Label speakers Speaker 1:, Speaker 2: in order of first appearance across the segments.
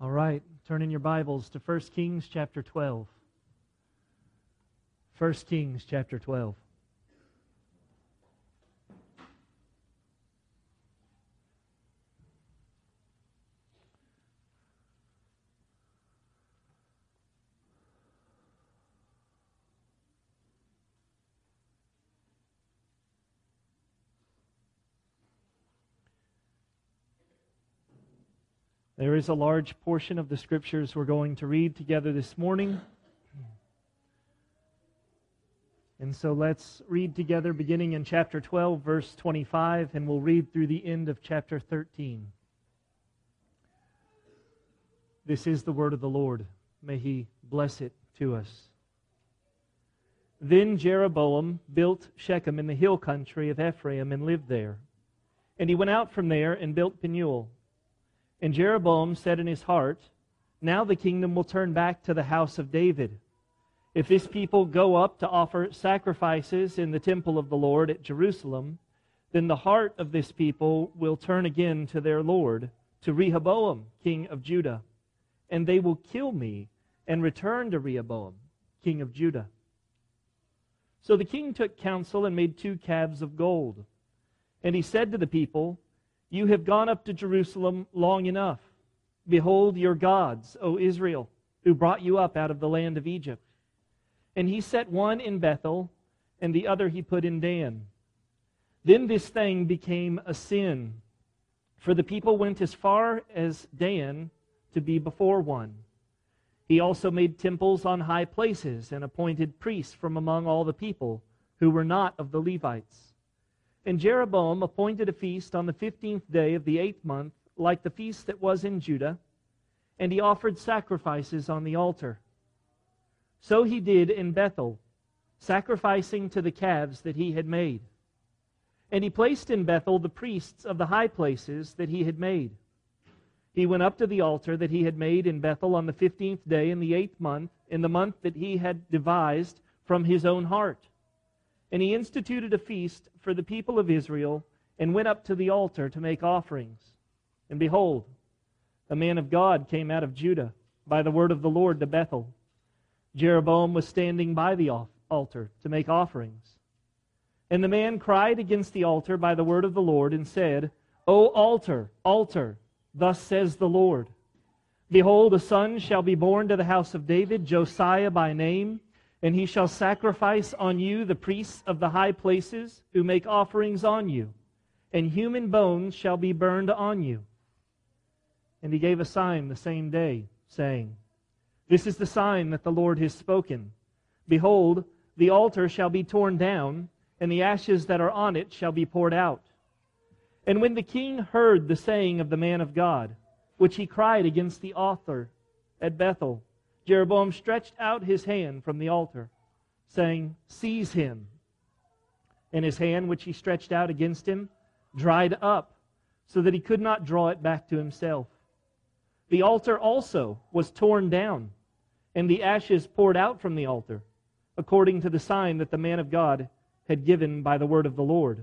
Speaker 1: All right, turn in your Bibles to 1 Kings chapter 12. 1 Kings chapter 12. There is a large portion of the Scriptures we're going to read together this morning. And so let's read together beginning in chapter 12, verse 25, and we'll read through the end of chapter 13. This is the word of the Lord. May He bless it to us. Then Jeroboam built Shechem in the hill country of Ephraim and lived there. And he went out from there and built Penuel. And Jeroboam said in his heart, now the kingdom will turn back to the house of David. If this people go up to offer sacrifices in the temple of the Lord at Jerusalem, then the heart of this people will turn again to their Lord, to Rehoboam, king of Judah. And they will kill me and return to Rehoboam, king of Judah. So the king took counsel and made 2 calves of gold. And he said to the people, you have gone up to Jerusalem long enough. Behold your gods, O Israel, who brought you up out of the land of Egypt. And he set one in Bethel, and the other he put in Dan. Then this thing became a sin, for the people went as far as Dan to be before one. He also made temples on high places, and appointed priests from among all the people, who were not of the Levites. And Jeroboam appointed a feast on the 15th day of the 8th month, like the feast that was in Judah, and he offered sacrifices on the altar. So he did in Bethel, sacrificing to the calves that he had made. And he placed in Bethel the priests of the high places that he had made. He went up to the altar that he had made in Bethel on the 15th day in the 8th month, in the month that he had devised from his own heart. And he instituted a feast for the people of Israel, and went up to the altar to make offerings. And behold, a man of God came out of Judah by the word of the Lord to Bethel. Jeroboam was standing by the altar to make offerings. And the man cried against the altar by the word of the Lord, and said, O altar, altar, thus says the Lord, behold, a son shall be born to the house of David, Josiah by name, and he shall sacrifice on you the priests of the high places, who make offerings on you, and human bones shall be burned on you. And he gave a sign the same day, saying, this is the sign that the Lord has spoken. Behold, the altar shall be torn down, and the ashes that are on it shall be poured out. And when the king heard the saying of the man of God, which he cried against the altar at Bethel, Jeroboam stretched out his hand from the altar, saying, seize him. And his hand, which he stretched out against him, dried up, so that he could not draw it back to himself. The altar also was torn down, and the ashes poured out from the altar, according to the sign that the man of God had given by the word of the Lord.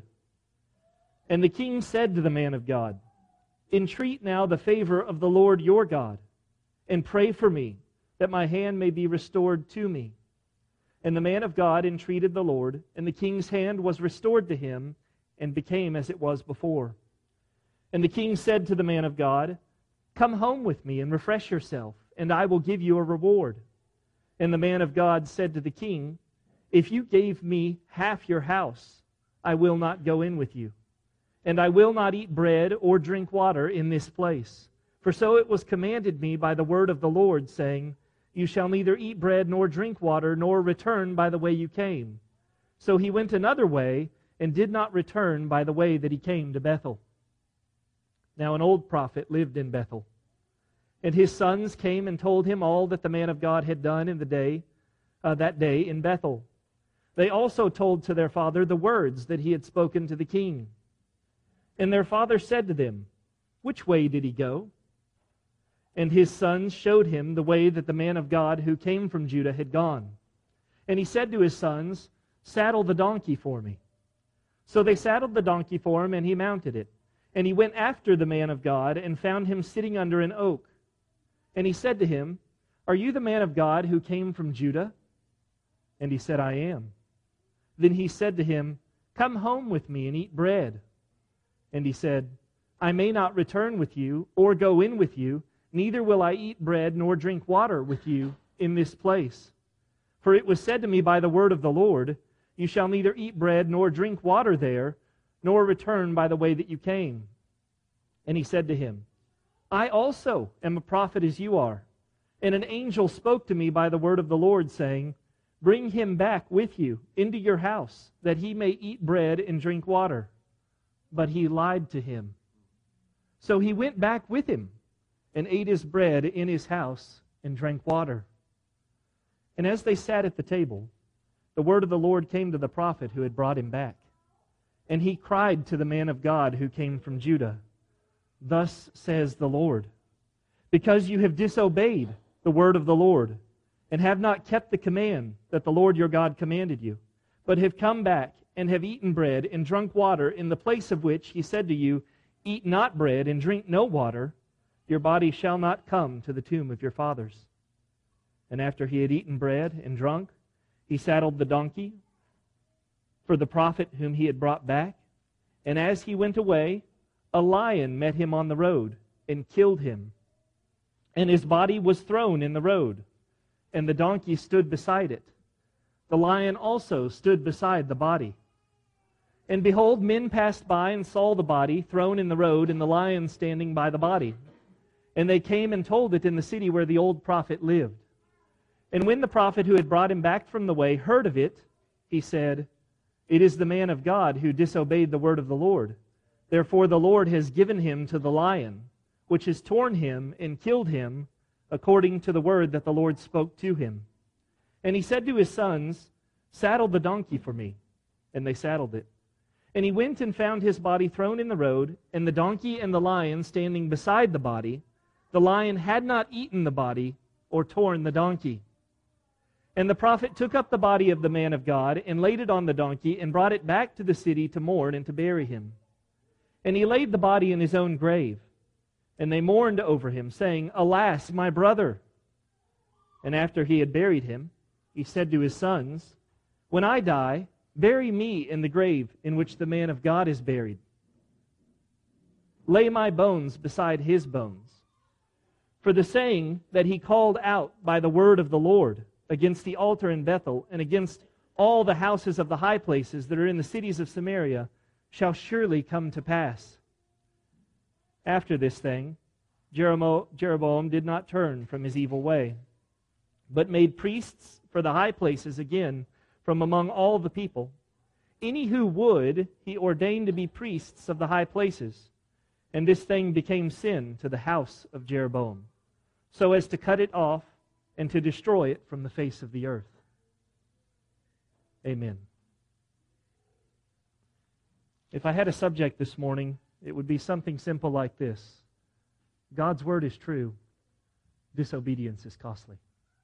Speaker 1: And the king said to the man of God, entreat now the favor of the Lord your God, and pray for me, that my hand may be restored to me. And the man of God entreated the Lord, and the king's hand was restored to him, and became as it was before. And the king said to the man of God, come home with me and refresh yourself, and I will give you a reward. And the man of God said to the king, if you gave me half your house, I will not go in with you. And I will not eat bread or drink water in this place. For so it was commanded me by the word of the Lord, saying, you shall neither eat bread nor drink water, nor return by the way you came. So he went another way, and did not return by the way that he came to Bethel. Now an old prophet lived in Bethel. And his sons came and told him all that the man of God had done in that day in Bethel. They also told to their father the words that he had spoken to the king. And their father said to them, which way did he go? And his sons showed him the way that the man of God who came from Judah had gone. And he said to his sons, saddle the donkey for me. So they saddled the donkey for him, and he mounted it. And he went after the man of God, and found him sitting under an oak. And he said to him, Are you the man of God who came from Judah? And he said, I am. Then he said to him, Come home with me and eat bread. And he said, I may not return with you or go in with you, neither will I eat bread nor drink water with you in this place. For it was said to me by the word of the Lord, You shall neither eat bread nor drink water there, nor return by the way that you came. And he said to him, I also am a prophet as you are. And an angel spoke to me by the word of the Lord, saying, Bring him back with you into your house, that he may eat bread and drink water. But he lied to him. So he went back with him, and ate his bread in his house, and drank water. And as they sat at the table, the word of the Lord came to the prophet who had brought him back. And he cried to the man of God who came from Judah, Thus says the Lord, Because you have disobeyed the word of the Lord, and have not kept the command that the Lord your God commanded you, but have come back and have eaten bread and drunk water in the place of which he said to you, Eat not bread and drink no water, your body shall not come to the tomb of your fathers. And after he had eaten bread and drunk, he saddled the donkey for the prophet whom he had brought back. And as he went away, a lion met him on the road and killed him. And his body was thrown in the road, and the donkey stood beside it. The lion also stood beside the body. And behold, men passed by and saw the body thrown in the road, and the lion standing by the body. And they came and told it in the city where the old prophet lived. And when the prophet who had brought him back from the way heard of it, he said, It is the man of God who disobeyed the word of the Lord. Therefore the Lord has given him to the lion, which has torn him and killed him, according to the word that the Lord spoke to him. And he said to his sons, Saddle the donkey for me. And they saddled it. And he went and found his body thrown in the road, and the donkey and the lion standing beside the body. The lion had not eaten the body or torn the donkey. And the prophet took up the body of the man of God and laid it on the donkey and brought it back to the city to mourn and to bury him. And he laid the body in his own grave. And they mourned over him, saying, Alas, my brother! And after he had buried him, he said to his sons, When I die, bury me in the grave in which the man of God is buried. Lay my bones beside his bones. For the saying that he called out by the word of the Lord against the altar in Bethel and against all the houses of the high places that are in the cities of Samaria shall surely come to pass. After this thing, Jeroboam did not turn from his evil way, but made priests for the high places again from among all the people. Any who would, he ordained to be priests of the high places. And this thing became sin to the house of Jeroboam, so as to cut it off and to destroy it from the face of the earth. Amen. If I had a subject this morning, it would be something simple like this. God's word is true. Disobedience is costly.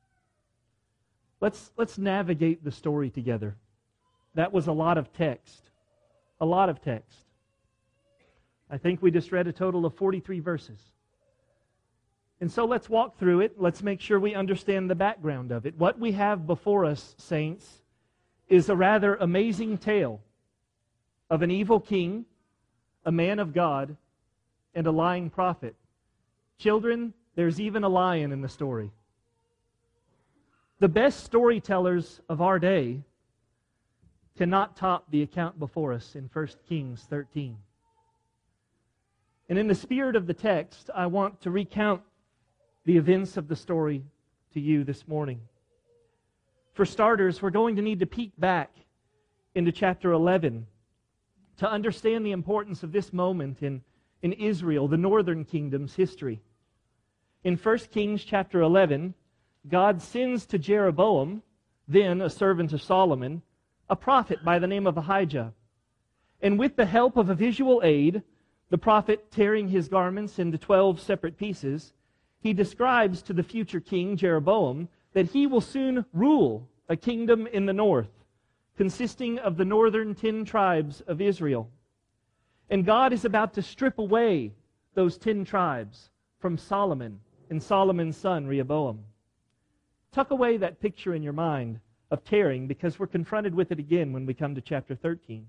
Speaker 1: Let's navigate the story together. That was a lot of text. A lot of text. I think we just read a total of 43 verses. And so let's walk through it. Let's make sure we understand the background of it. What we have before us, saints, is a rather amazing tale of an evil king, a man of God, and a lying prophet. Children, there's even a lion in the story. The best storytellers of our day cannot top the account before us in 1 Kings 13. And in the spirit of the text, I want to recount the events of the story to you this morning. For starters, we're going to need to peek back into chapter 11 to understand the importance of this moment in Israel, the northern kingdom's history. In 1 Kings chapter 11, God sends to Jeroboam, then a servant of Solomon, a prophet by the name of Ahijah. And with the help of a visual aid, the prophet tearing his garments into 12 separate pieces, he describes to the future king Jeroboam that he will soon rule a kingdom in the north, consisting of the northern 10 tribes of Israel. And God is about to strip away those 10 tribes from Solomon and Solomon's son, Rehoboam. Tuck away that picture in your mind of tearing, because we're confronted with it again when we come to chapter 13.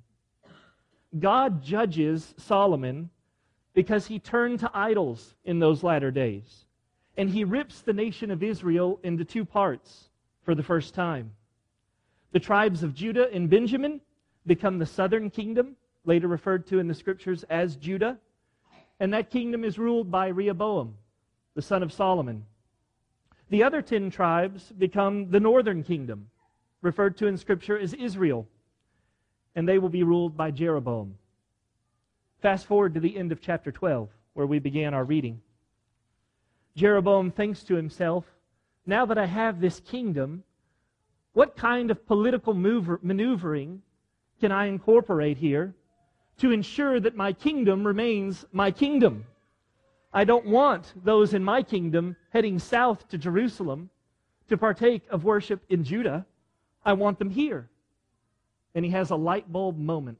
Speaker 1: God judges Solomon because he turned to idols in those latter days. And he rips the nation of Israel into two parts for the first time. The tribes of Judah and Benjamin become the southern kingdom, later referred to in the scriptures as Judah. And that kingdom is ruled by Rehoboam, the son of Solomon. The other 10 tribes become the northern kingdom, referred to in Scripture as Israel, and they will be ruled by Jeroboam. Fast forward to the end of chapter 12, where we began our reading. Jeroboam thinks to himself, now that I have this kingdom, what kind of political maneuvering can I incorporate here to ensure that my kingdom remains my kingdom? I don't want those in my kingdom heading south to Jerusalem to partake of worship in Judah. I want them here. And he has a light bulb moment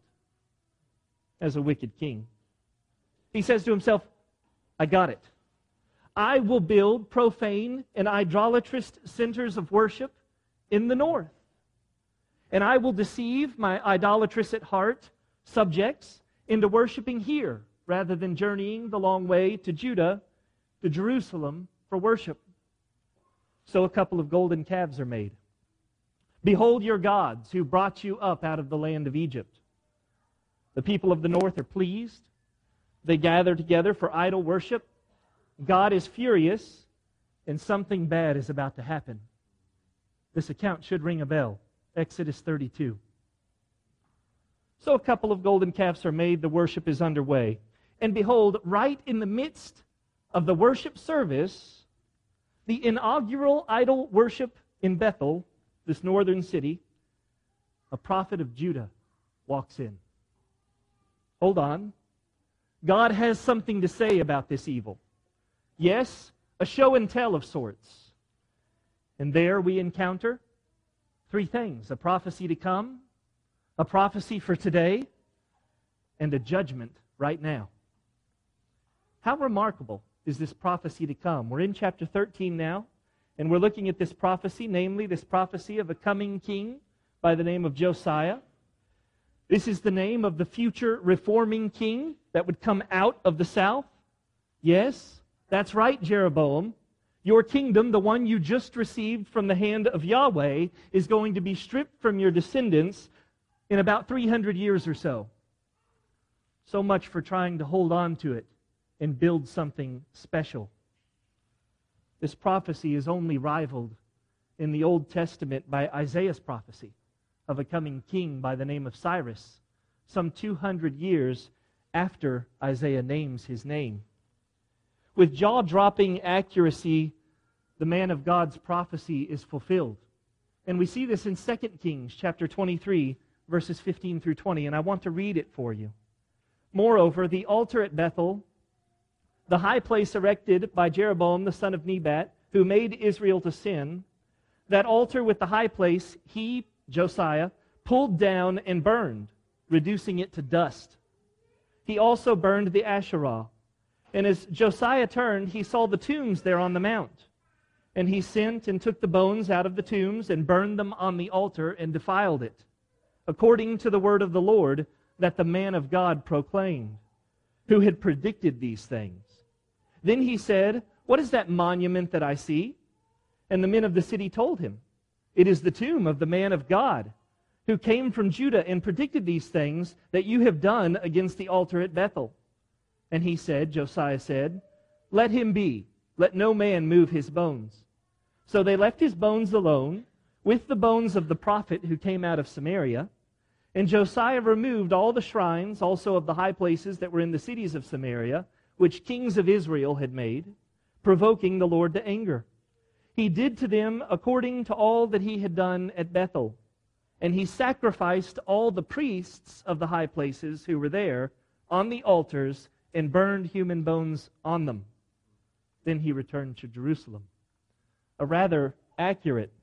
Speaker 1: as a wicked king. He says to himself, I got it. I will build profane and idolatrous centers of worship in the north. And I will deceive my idolatrous at heart subjects into worshiping here, rather than journeying the long way to Judah, to Jerusalem, for worship. So a couple of golden calves are made. Behold your gods who brought you up out of the land of Egypt. The people of the north are pleased. They gather together for idol worship. God is furious, and something bad is about to happen. This account should ring a bell. Exodus 32. So a couple of golden calves are made. The worship is underway. And behold, right in the midst of the worship service, the inaugural idol worship in Bethel, this northern city, a prophet of Judah walks in. Hold on. God has something to say about this evil. Yes, a show and tell of sorts. And there we encounter 3 things: a prophecy to come, a prophecy for today, and a judgment right now. How remarkable is this prophecy to come? We're in chapter 13 now, and we're looking at this prophecy, namely this prophecy of a coming king by the name of Josiah. This is the name of the future reforming king that would come out of the south. Yes, that's right, Jeroboam. Your kingdom, the one you just received from the hand of Yahweh, is going to be stripped from your descendants in about 300 years or so. So much for trying to hold on to it and build something special. This prophecy is only rivaled in the Old Testament by Isaiah's prophecy of a coming king by the name of Cyrus, some 200 years after Isaiah names his name. With jaw-dropping accuracy, the man of God's prophecy is fulfilled. And we see this in 2 Kings chapter 23, verses 15 through 20, and I want to read it for you. Moreover, the altar at Bethel, the high place erected by Jeroboam the son of Nebat, who made Israel to sin, that altar with the high place he, Josiah, pulled down and burned, reducing it to dust. He also burned the Asherah. And as Josiah turned, he saw the tombs there on the mount. And he sent and took the bones out of the tombs and burned them on the altar and defiled it, according to the word of the Lord that the man of God proclaimed, who had predicted these things. Then he said, "What is that monument that I see?" And the men of the city told him, "It is the tomb of the man of God, who came from Judah and predicted these things that you have done against the altar at Bethel." And he said, Josiah said, "Let him be. Let no man move his bones." So they left his bones alone, with the bones of the prophet who came out of Samaria. And Josiah removed all the shrines, also of the high places that were in the cities of Samaria, which kings of Israel had made, provoking the Lord to anger. He did to them according to all that he had done at Bethel. And he sacrificed all the priests of the high places who were there on the altars and burned human bones on them. Then he returned to Jerusalem. A rather accurate,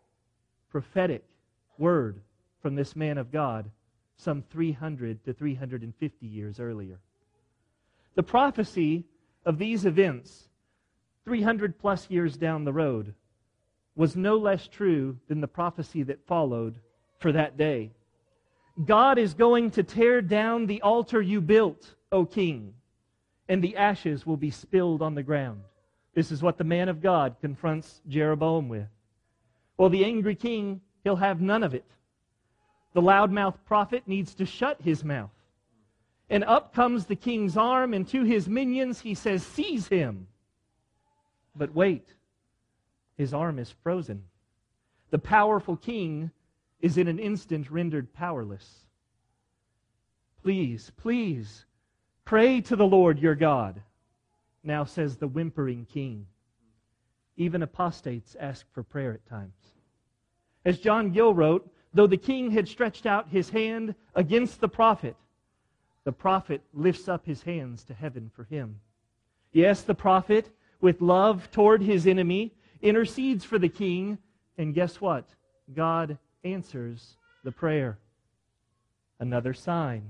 Speaker 1: prophetic word from this man of God some 300 to 350 years earlier. The prophecy of these events 300 plus years down the road, was no less true than the prophecy that followed for that day. God is going to tear down the altar you built, O king, and the ashes will be spilled on the ground. This is what the man of God confronts Jeroboam with. Well, the angry king, he'll have none of it. The loudmouth prophet needs to shut his mouth. And up comes the king's arm, and to his minions he says, "Seize him." But wait, his arm is frozen. The powerful king is in an instant rendered powerless. Please, please, pray to the Lord your God, now says the whimpering king. Even apostates ask for prayer at times. As John Gill wrote, though the king had stretched out his hand against the prophet lifts up his hands to heaven for him. Yes, the prophet, with love toward his enemy, intercedes for the king, and guess what? God answers the prayer. Another sign.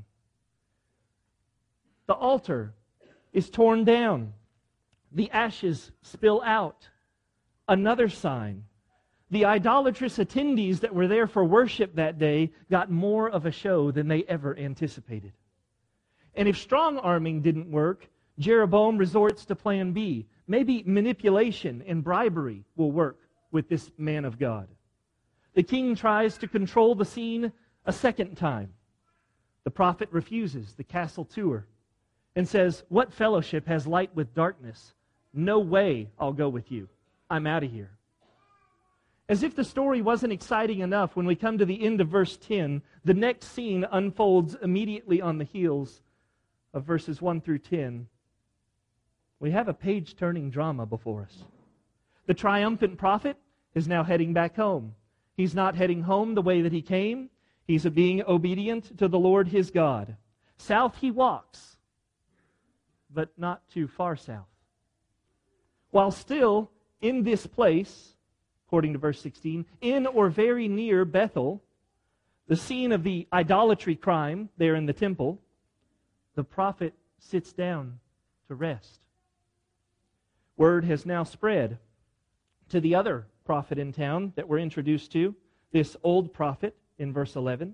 Speaker 1: The altar is torn down. The ashes spill out. Another sign. The idolatrous attendees that were there for worship that day got more of a show than they ever anticipated. And if strong-arming didn't work, Jeroboam resorts to plan B. Maybe manipulation and bribery will work with this man of God. The king tries to control the scene a second time. The prophet refuses the castle tour and says, "What fellowship has light with darkness? No way I'll go with you. I'm out of here." As if the story wasn't exciting enough, when we come to the end of verse 10, the next scene unfolds immediately on the heels of verses 1 through 10. We have a page-turning drama before us. The triumphant prophet is now heading back home. He's not heading home the way that he came. He's being obedient to the Lord his God. South he walks, but not too far south. While still in this place, according to verse 16, in or very near Bethel, the scene of the idolatry crime there in the temple, the prophet sits down to rest. Word has now spread to the other prophet in town that we're introduced to, this old prophet in verse 11.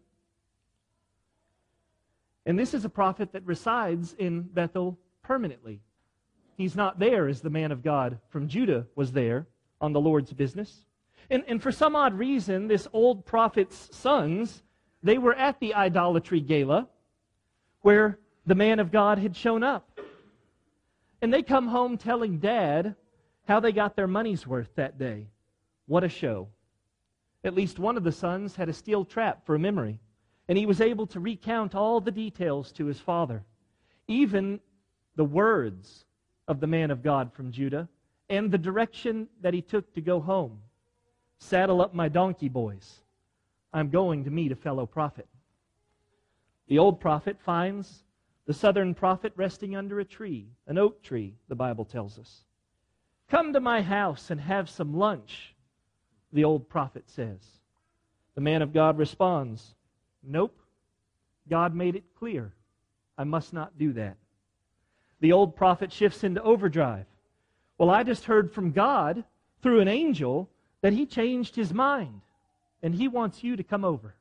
Speaker 1: And this is a prophet that resides in Bethel permanently. He's not there as the man of God from Judah was there on the Lord's business. And for some odd reason, this old prophet's sons, they were at the idolatry gala where the man of God had shown up. And they come home telling Dad how they got their money's worth that day. What a show. At least one of the sons had a steel trap for a memory, and he was able to recount all the details to his father, even the words of the man of God from Judah and the direction that he took to go home. "Saddle up my donkey, boys. I'm going to meet a fellow prophet." The old prophet finds the southern prophet resting under a tree, an oak tree, the Bible tells us. "Come to my house and have some lunch," the old prophet says. The man of God responds, "Nope. God made it clear. I must not do that." The old prophet shifts into overdrive. "Well, I just heard from God through an angel that he changed his mind, and he wants you to come over."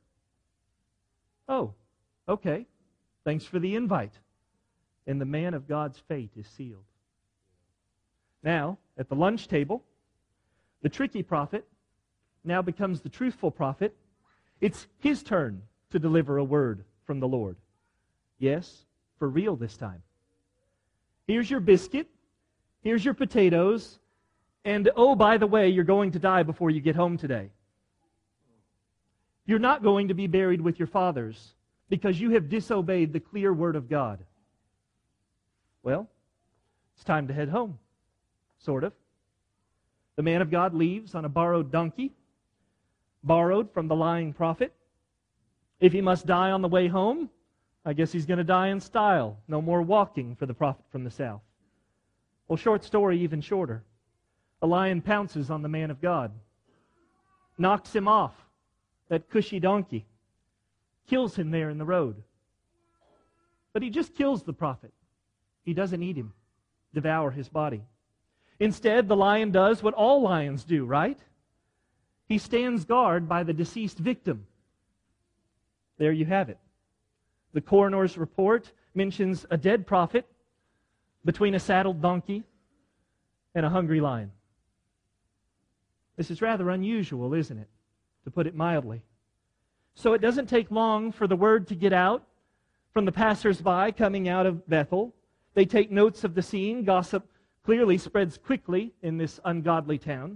Speaker 1: "Oh, okay. Thanks for the invite." And the man of God's fate is sealed. Now, at the lunch table, the tricky prophet now becomes the truthful prophet. It's his turn to deliver a word from the Lord. Yes, for real this time. "Here's your biscuit, here's your potatoes, and oh, by the way, you're going to die before you get home today. You're not going to be buried with your fathers because you have disobeyed the clear word of God." Well, it's time to head home, sort of. The man of God leaves on a borrowed donkey, borrowed from the lying prophet. If he must die on the way home, I guess he's going to die in style. No more walking for the prophet from the south. Well, short story, even shorter. A lion pounces on the man of God, knocks him off that cushy donkey, kills him there in the road. But he just kills the prophet. He doesn't eat him, devour his body. Instead, the lion does what all lions do, right? He stands guard by the deceased victim. There you have it. The coroner's report mentions a dead prophet between a saddled donkey and a hungry lion. This is rather unusual, isn't it? To put it mildly. So it doesn't take long for the word to get out from the passers-by coming out of Bethel. They take notes of the scene. Gossip clearly spreads quickly in this ungodly town.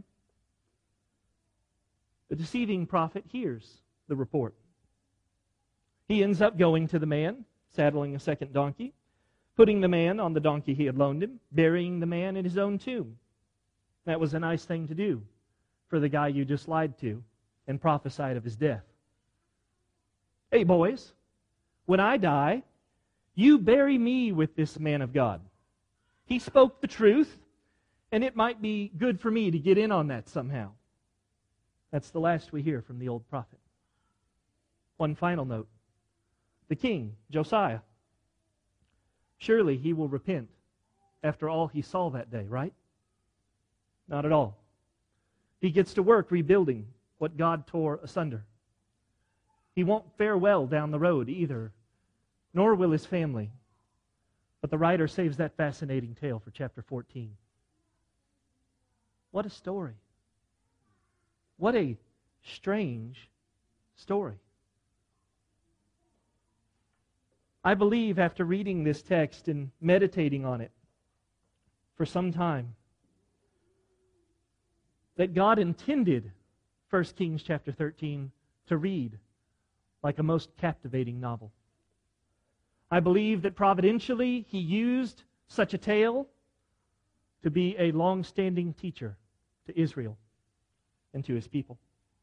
Speaker 1: The deceiving prophet hears the report. He ends up going to the man, saddling a second donkey, putting the man on the donkey he had loaned him, burying the man in his own tomb. That was a nice thing to do for the guy you just lied to and prophesied of his death. Hey, boys, when I die, you bury me with this man of God. He spoke the truth, and it might be good for me to get in on that somehow. That's the last we hear from the old prophet. One final note. The king, Josiah. Surely he will repent after all he saw that day, right? Not at all. He gets to work rebuilding what God tore asunder. He won't fare well down the road either, nor will his family. But the writer saves that fascinating tale for chapter 14. What a story. What a strange story. I believe after reading this text and meditating on it for some time, that God intended 1 Kings chapter 13 to read like a most captivating novel. I believe that providentially He used such a tale to be a long-standing teacher to Israel and to His people.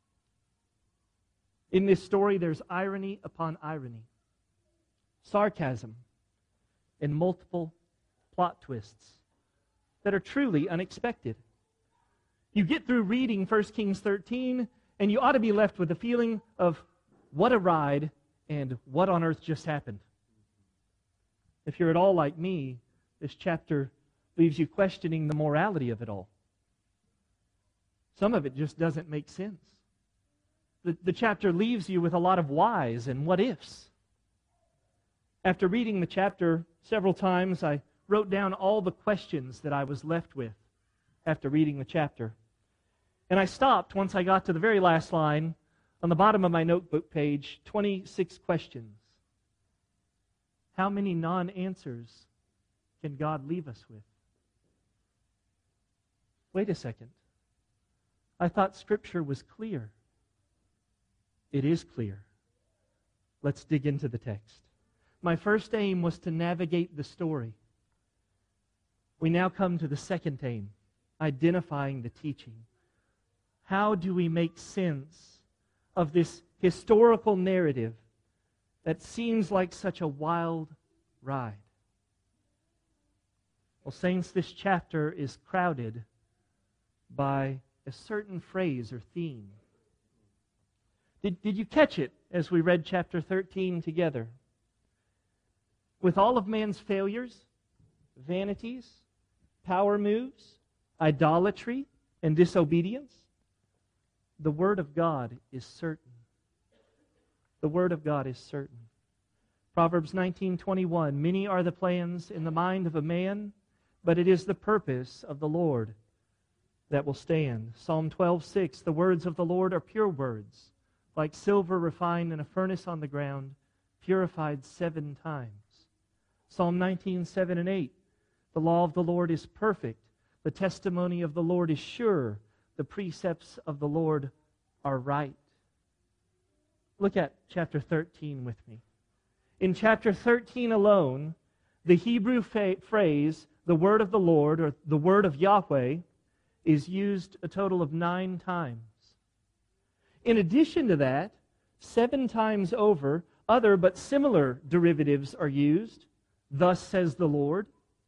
Speaker 1: In this story, there's irony upon irony, sarcasm, and multiple plot twists that are truly unexpected. You get through reading 1 Kings 13, and you ought to be left with a feeling of what a ride and what on earth just happened. If you're at all like me, this chapter leaves you questioning the morality of it all. Some of it just doesn't make sense. The chapter leaves you with a lot of whys and what ifs. After reading the chapter several times, I wrote down all the questions that I was left with after reading the chapter. And I stopped once I got to the very last line on the bottom of my notebook page, 26 questions. How many non-answers can God leave us with? Wait a second. I thought Scripture was clear. It is clear. Let's dig into the text. My first aim was to navigate the story. We now come to the second aim, identifying the teaching. How do we make sense of this historical narrative that seems like such a wild ride? Well, saints, this chapter is crowded by a certain phrase or theme. Did you catch it as we read chapter 13 together? With all of man's failures, vanities, power moves, idolatry, and disobedience, the Word of God is certain. The Word of God is certain. Proverbs 19:21, many are the plans in the mind of a man, but it is the purpose of the Lord that will stand. Psalm 12:6, the words of the Lord are pure words, like silver refined in a furnace on the ground, purified 7 times. Psalm 19:7 and 8, the law of the Lord is perfect, the testimony of the Lord is sure, the precepts of the Lord are right. Look at chapter 13 with me. In chapter 13 alone, the Hebrew phrase, the word of the Lord, or the word of Yahweh, is used a total of 9 times. In addition to that, 7 times over, other but similar derivatives are used. Thus says the Lord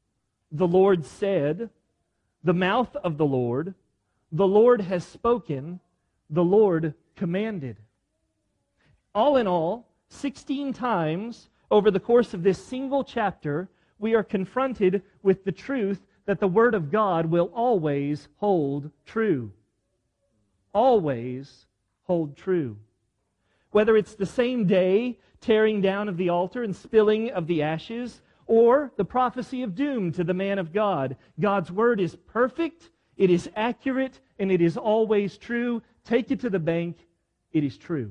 Speaker 1: said, the mouth of the Lord has spoken, the Lord commanded. All in all, 16 times over the course of this single chapter, we are confronted with the truth that the Word of God will always hold true. Always hold true. Whether it's the same day tearing down of the altar and spilling of the ashes, or the prophecy of doom to the man of God, God's Word is perfect, it is accurate, and it is always true. Take it to the bank, it is true.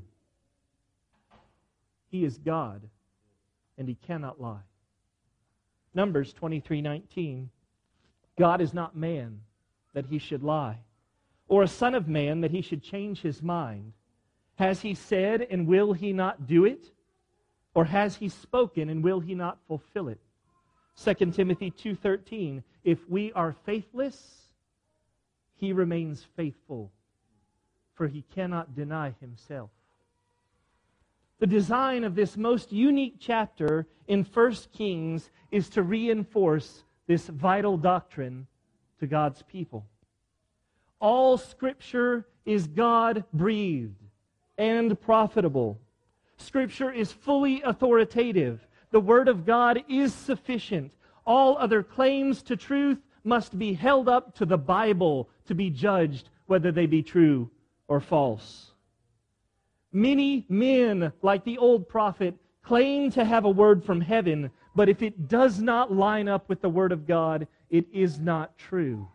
Speaker 1: He is God, and He cannot lie. Numbers 23:19. God is not man that He should lie, or a son of man that He should change His mind. Has He said, and will He not do it? Or has He spoken, and will He not fulfill it? 2 Timothy 2:13. If we are faithless, He remains faithful, for He cannot deny Himself. The design of this most unique chapter in 1 Kings is to reinforce this vital doctrine to God's people. All Scripture is God-breathed and profitable. Scripture is fully authoritative. The Word of God is sufficient. All other claims to truth must be held up to the Bible to be judged whether they be true or false. Many men, like the old prophet, claim to have a word from heaven, but if it does not line up with the Word of God, it is not true.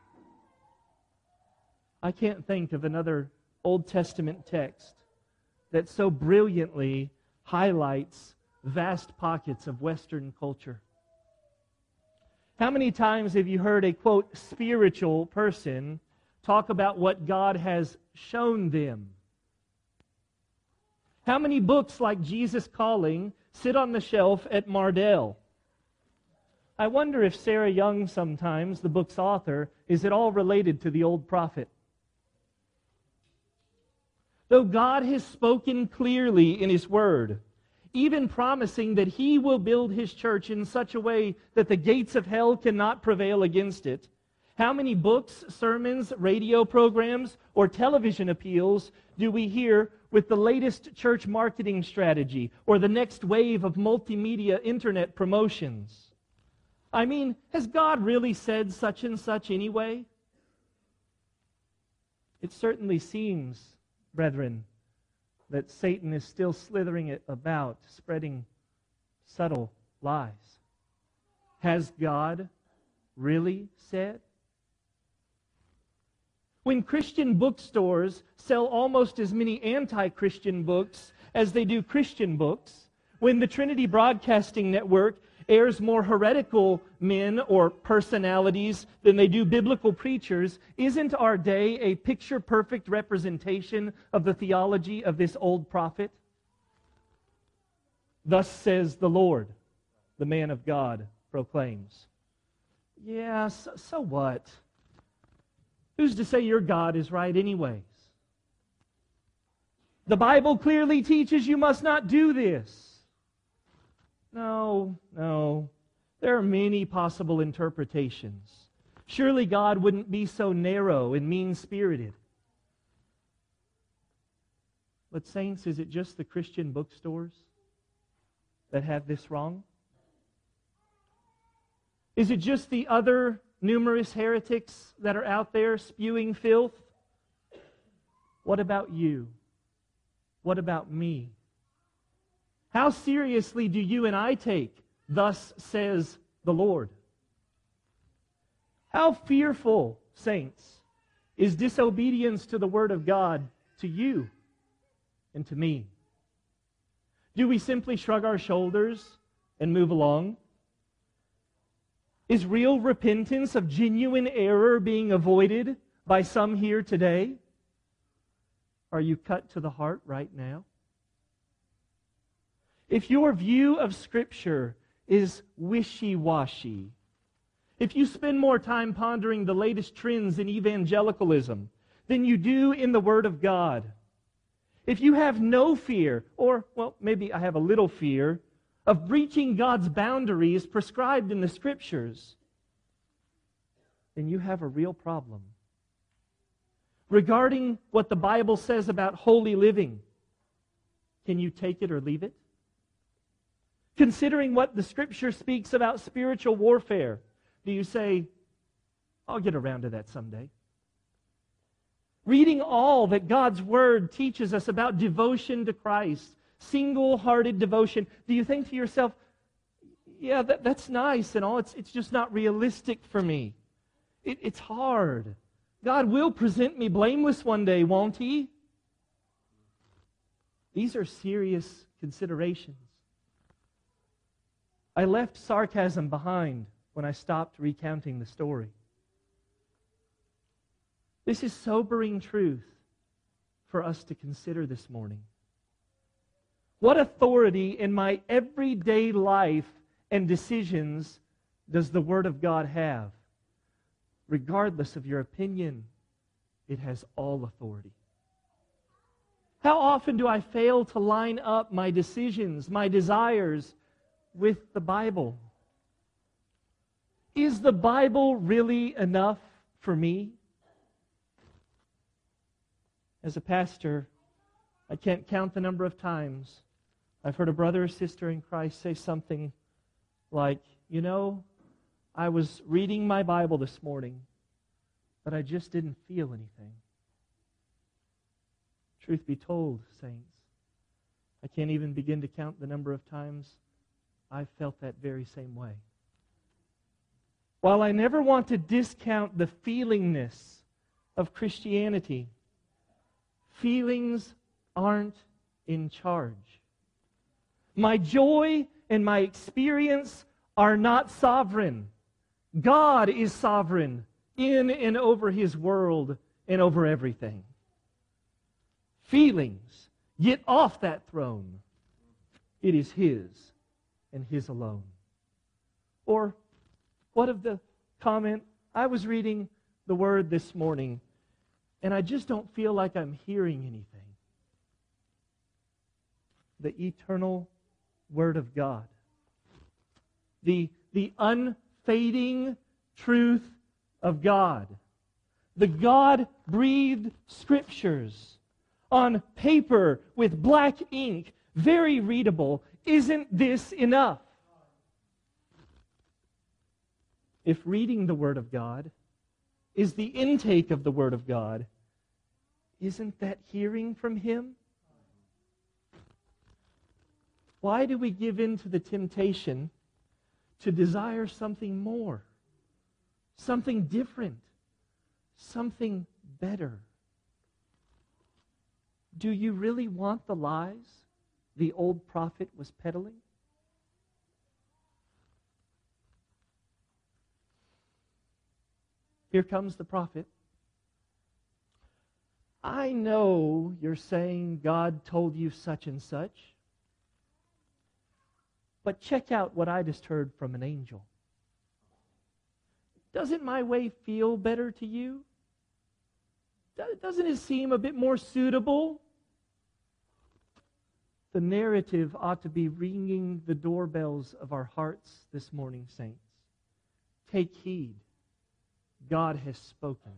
Speaker 1: I can't think of another Old Testament text that so brilliantly highlights vast pockets of Western culture. How many times have you heard a, quote, spiritual person talk about what God has shown them? How many books like Jesus Calling sit on the shelf at Mardel? I wonder if Sarah Young sometimes, the book's author, is at all related to the old prophet. Though God has spoken clearly in His Word, even promising that He will build His church in such a way that the gates of hell cannot prevail against it, how many books, sermons, radio programs, or television appeals do we hear with the latest church marketing strategy or the next wave of multimedia internet promotions? I mean, has God really said such and such anyway? It certainly seems, brethren, that Satan is still slithering it about, spreading subtle lies. Has God really said? When Christian bookstores sell almost as many anti-Christian books as they do Christian books, when the Trinity Broadcasting Network airs more heretical men or personalities than they do biblical preachers, isn't our day a picture-perfect representation of the theology of this old prophet? Thus says the Lord, the man of God proclaims. Yes, so what? Who's to say your God is right anyways? The Bible clearly teaches you must not do this. No. There are many possible interpretations. Surely God wouldn't be so narrow and mean-spirited. But saints, is it just the Christian bookstores that have this wrong? Is it just the other numerous heretics that are out there spewing filth? What about you? What about me? How seriously do you and I take, thus says the Lord? How fearful, saints, is disobedience to the Word of God to you and to me? Do we simply shrug our shoulders and move along? Is real repentance of genuine error being avoided by some here today? Are you cut to the heart right now? If your view of Scripture is wishy-washy, if you spend more time pondering the latest trends in evangelicalism than you do in the Word of God, if you have no fear, or, well, maybe I have a little fear, of breaching God's boundaries prescribed in the Scriptures, then you have a real problem. Regarding what the Bible says about holy living, can you take it or leave it? Considering what the Scripture speaks about spiritual warfare, do you say, I'll get around to that someday. Reading all that God's Word teaches us about devotion to Christ, single-hearted devotion, do you think to yourself, yeah, that's nice and all, it's just not realistic for me. It's hard. God will present me blameless one day, won't He? These are serious considerations. I left sarcasm behind when I stopped recounting the story. This is sobering truth for us to consider this morning. What authority in my everyday life and decisions does the Word of God have? Regardless of your opinion, it has all authority. How often do I fail to line up my decisions, my desires, with the Bible? Is the Bible really enough for me? As a pastor, I can't count the number of times I've heard a brother or sister in Christ say something like, you know, I was reading my Bible this morning, but I just didn't feel anything. Truth be told, saints, I can't even begin to count the number of times I've felt that very same way. While I never want to discount the feelingness of Christianity, feelings aren't in charge. My joy and my experience are not sovereign. God is sovereign in and over His world and over everything. Feelings, get off that throne. It is His and His alone. Or what of the comment, I was reading the Word this morning and I just don't feel like I'm hearing anything. The eternal Word of God. The unfading truth of God. The God-breathed Scriptures on paper with black ink, very readable. Isn't this enough? If reading the Word of God is the intake of the Word of God, isn't that hearing from Him? Why do we give in to the temptation to desire something more, something different, something better? Do you really want the lies the old prophet was peddling? Here comes the prophet. I know you're saying God told you such and such, but check out what I just heard from an angel. Doesn't my way feel better to you? Doesn't it seem a bit more suitable? The narrative ought to be ringing the doorbells of our hearts this morning, saints. Take heed. God has spoken.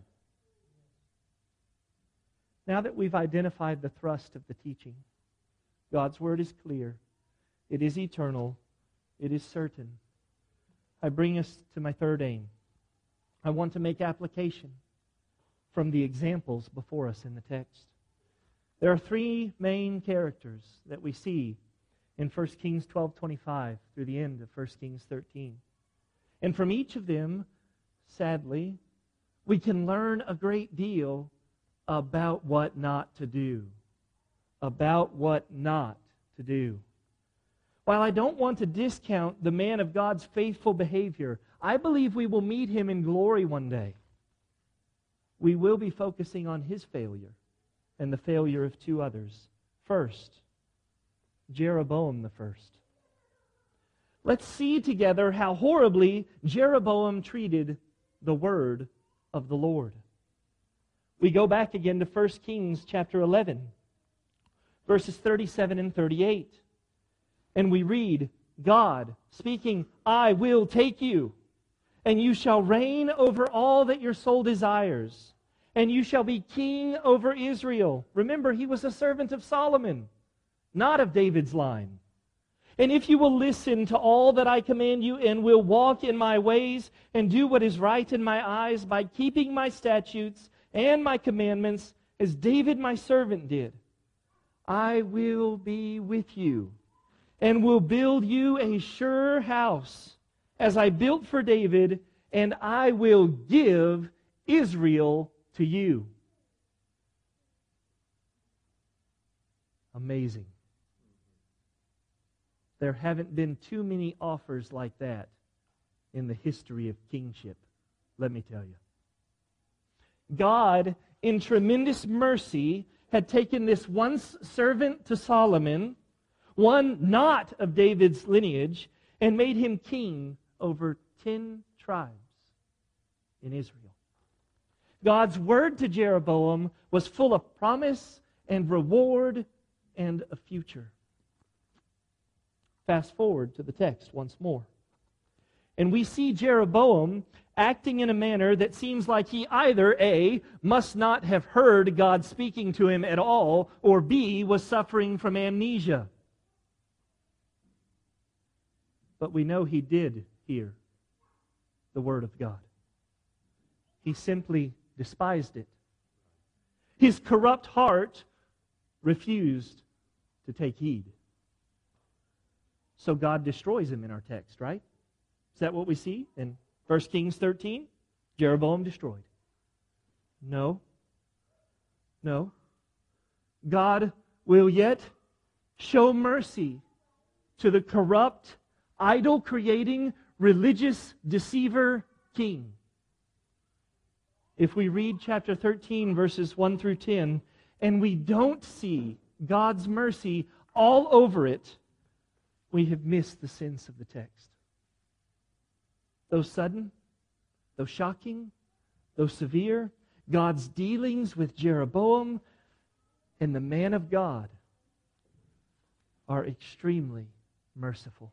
Speaker 1: Now that we've identified the thrust of the teaching, God's Word is clear. It is eternal. It is certain. I bring us to my third aim. I want to make application from the examples before us in the text. There are three main characters that we see in 1 Kings 12:25 through the end of 1 Kings 13. And from each of them, sadly, we can learn a great deal about what not to do. About what not to do. While I don't want to discount the man of God's faithful behavior, I believe we will meet him in glory one day. We will be focusing on his failure and the failure of two others. First, Jeroboam the first. Let's see together how horribly Jeroboam treated the word of the Lord. We go back again to 1 Kings chapter 11, verses 37 and 38. And we read, God speaking, I will take you, and you shall reign over all that your soul desires, and you shall be king over Israel. Remember, he was a servant of Solomon, not of David's line. And if you will listen to all that I command you and will walk in my ways and do what is right in my eyes by keeping my statutes and my commandments as David my servant did, I will be with you and will build you a sure house as I built for David, and I will give Israel to you. Amazing. There haven't been too many offers like that in the history of kingship, let me tell you. God, in tremendous mercy, had taken this once servant to Solomon, one not of David's lineage, and made him king over 10 tribes in Israel. God's word to Jeroboam was full of promise and reward and a future. Fast forward to the text once more. And we see Jeroboam acting in a manner that seems like he either A, must not have heard God speaking to him at all, or B, was suffering from amnesia. But we know he did hear the word of God. He simply despised it. His corrupt heart refused to take heed. So God destroys him in our text, right? Is that what we see in 1 Kings 13? Jeroboam destroyed. No. No. God will yet show mercy to the corrupt, idol-creating, religious deceiver king. If we read chapter 13, verses 1 through 10, and we don't see God's mercy all over it, we have missed the sense of the text. Though sudden, though shocking, though severe, God's dealings with Jeroboam and the man of God are extremely merciful.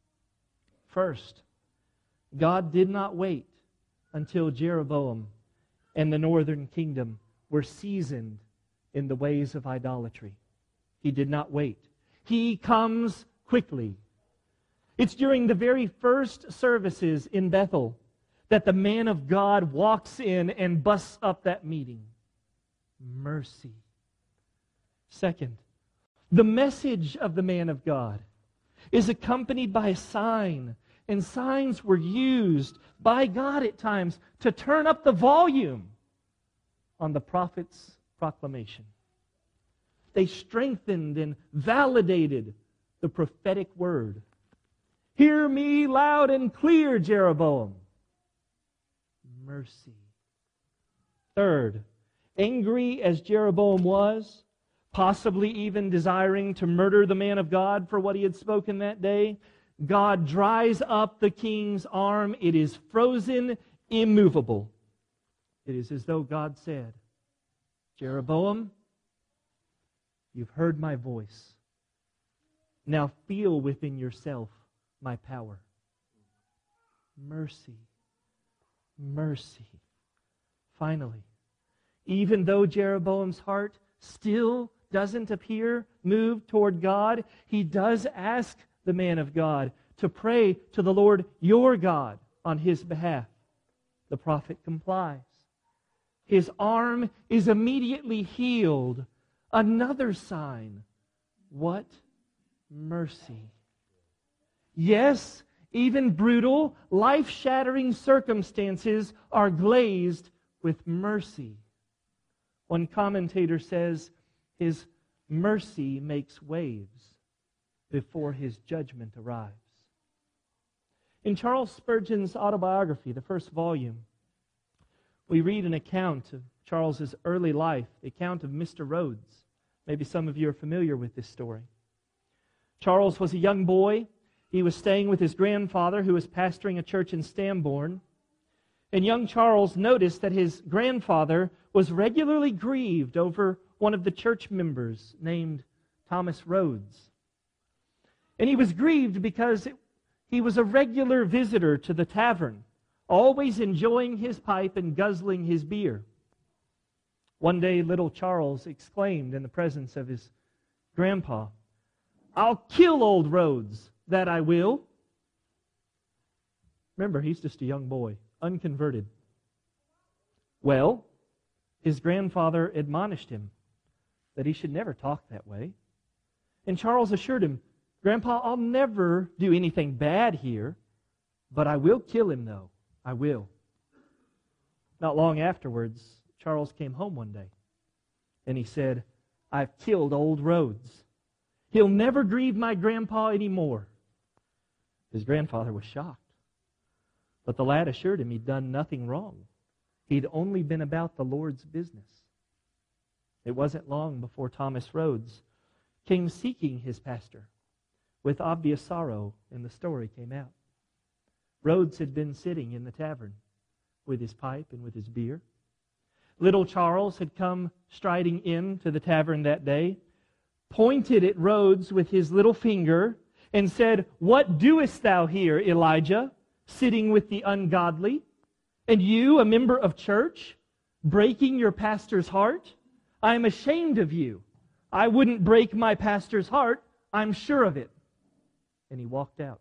Speaker 1: First, God did not wait until Jeroboam and the northern kingdom were seasoned in the ways of idolatry. He did not wait. He comes quickly. It's during the very first services in Bethel that the man of God walks in and busts up that meeting. Mercy. Second, the message of the man of God is accompanied by a sign, and signs were used by God at times to turn up the volume on the prophet's proclamation. They strengthened and validated the prophetic word. Hear me loud and clear, Jeroboam. Mercy. Third, angry as Jeroboam was, possibly even desiring to murder the man of God for what he had spoken that day, God dries up the king's arm. It is frozen, immovable. It is as though God said, Jeroboam, you've heard my voice. Now feel within yourself my power. Mercy. Mercy. Finally, even though Jeroboam's heart still doesn't appear moved toward God, he does ask the man of God to pray to the Lord your God on his behalf. The prophet complies. His arm is immediately healed. Another sign. What mercy. Yes, even brutal, life-shattering circumstances are glazed with mercy. One commentator says, his mercy makes waves before his judgment arrives. In Charles Spurgeon's autobiography, the first volume, we read an account of Charles's early life, the account of Mr. Rhodes. Maybe some of you are familiar with this story. Charles was a young boy. He was staying with his grandfather, who was pastoring a church in Stambourne. And young Charles noticed that his grandfather was regularly grieved over one of the church members named Thomas Rhodes. And he was grieved because he was a regular visitor to the tavern, always enjoying his pipe and guzzling his beer. One day, little Charles exclaimed in the presence of his grandpa, I'll kill old Rhodes, that I will. Remember, he's just a young boy, unconverted. Well, his grandfather admonished him that he should never talk that way. And Charles assured him, Grandpa, I'll never do anything bad here, but I will kill him, though. I will. Not long afterwards, Charles came home one day, and he said, I've killed old Rhodes. He'll never grieve my grandpa anymore. His grandfather was shocked. But the lad assured him he'd done nothing wrong. He'd only been about the Lord's business. It wasn't long before Thomas Rhodes came seeking his pastor. With obvious sorrow, and the story came out. Rhodes had been sitting in the tavern with his pipe and with his beer. Little Charles had come striding into the tavern that day, pointed at Rhodes with his little finger, and said, What doest thou here, Elijah, sitting with the ungodly? And you, a member of church, breaking your pastor's heart? I am ashamed of you. I wouldn't break my pastor's heart, I'm sure of it. And he walked out.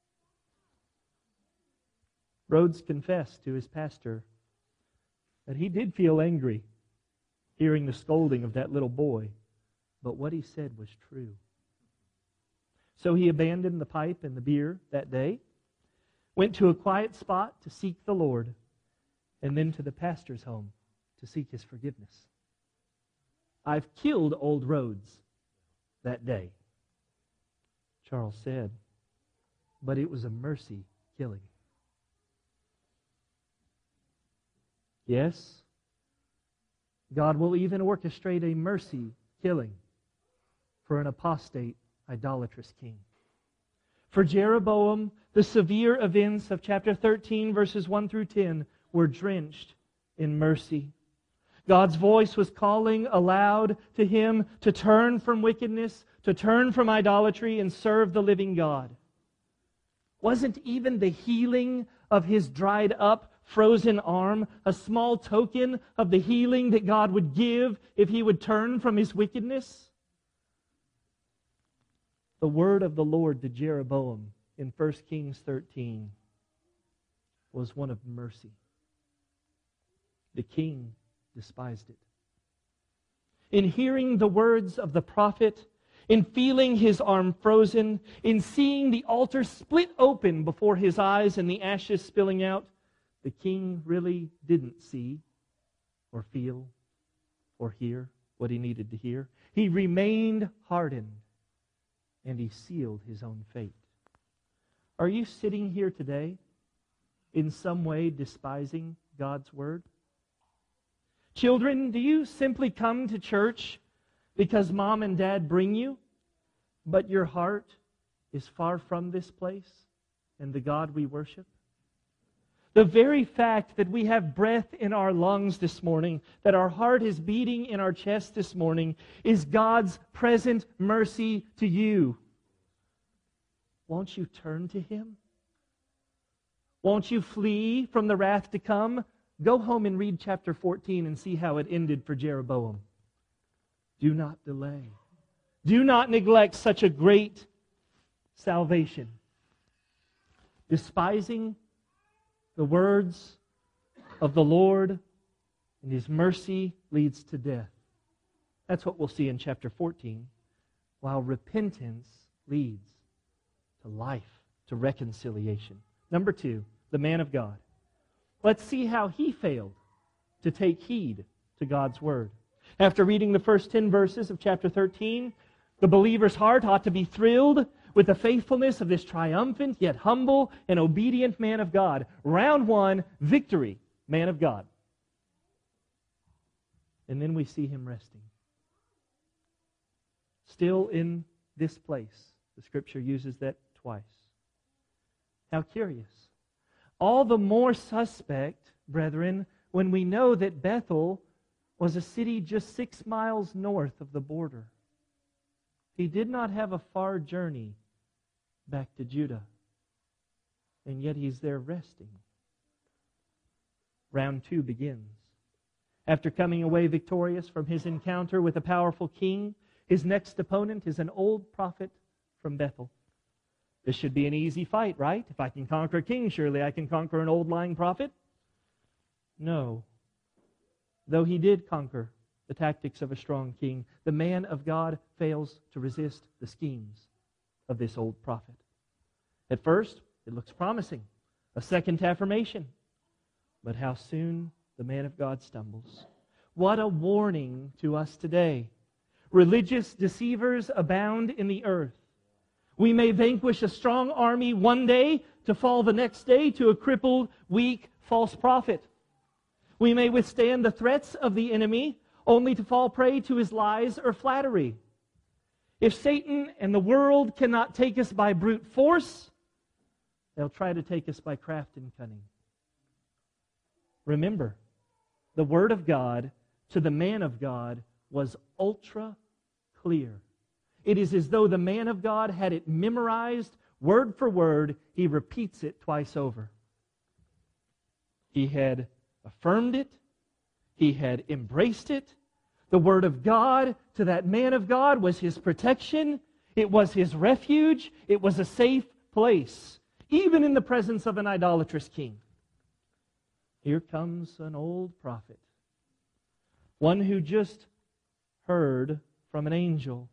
Speaker 1: Rhodes confessed to his pastor that he did feel angry hearing the scolding of that little boy, but what he said was true. So he abandoned the pipe and the beer that day, went to a quiet spot to seek the Lord, and then to the pastor's home to seek his forgiveness. I've killed old Rhodes that day, Charles said, but it was a mercy killing. Yes, God will even orchestrate a mercy killing for an apostate, idolatrous king. For Jeroboam, the severe events of chapter 13, verses 1 through 10, were drenched in mercy. God's voice was calling aloud to him to turn from wickedness, to turn from idolatry, and serve the living God. Wasn't even the healing of his dried up, frozen arm a small token of the healing that God would give if he would turn from his wickedness? The word of the Lord to Jeroboam in 1 Kings 13 was one of mercy. The king despised it. In hearing the words of the prophet, in feeling his arm frozen, in seeing the altar split open before his eyes and the ashes spilling out, the king really didn't see or feel or hear what he needed to hear. He remained hardened, and he sealed his own fate. Are you sitting here today in some way despising God's word? Children, do you simply come to church because mom and dad bring you, but your heart is far from this place and the God we worship? The very fact that we have breath in our lungs this morning, that our heart is beating in our chest this morning, is God's present mercy to you. Won't you turn to Him? Won't you flee from the wrath to come? Go home and read chapter 14 and see how it ended for Jeroboam. Do not delay. Do not neglect such a great salvation. Despising the words of the Lord and His mercy leads to death. That's what we'll see in chapter 14, while repentance leads to life, to reconciliation. Number 2, the man of God. Let's see how he failed to take heed to God's word. After reading the first 10 verses of chapter 13, the believer's heart ought to be thrilled with the faithfulness of this triumphant yet humble and obedient man of God. Round 1, victory, man of God. And then we see him resting. Still in this place. The Scripture uses that twice. How curious. All the more suspect, brethren, when we know that Bethel was a city just 6 miles north of the border. He did not have a far journey back to Judah, and yet he's there resting. Round 2 begins. After coming away victorious from his encounter with a powerful king, his next opponent is an old prophet from Bethel. This should be an easy fight, right? If I can conquer a king, surely I can conquer an old lying prophet. No. Though he did conquer the tactics of a strong king, the man of God fails to resist the schemes of this old prophet. At first, it looks promising, a second affirmation. But how soon the man of God stumbles. What a warning to us today. Religious deceivers abound in the earth. We may vanquish a strong army one day to fall the next day to a crippled, weak, false prophet. We may withstand the threats of the enemy only to fall prey to his lies or flattery. If Satan and the world cannot take us by brute force, they'll try to take us by craft and cunning. Remember, the Word of God to the man of God was ultra clear. It is as though the man of God had it memorized word for word. He repeats it twice over. He had affirmed it. He had embraced it. The Word of God to that man of God was his protection. It was his refuge. It was a safe place, even in the presence of an idolatrous king. Here comes an old prophet, one who just heard from an angel.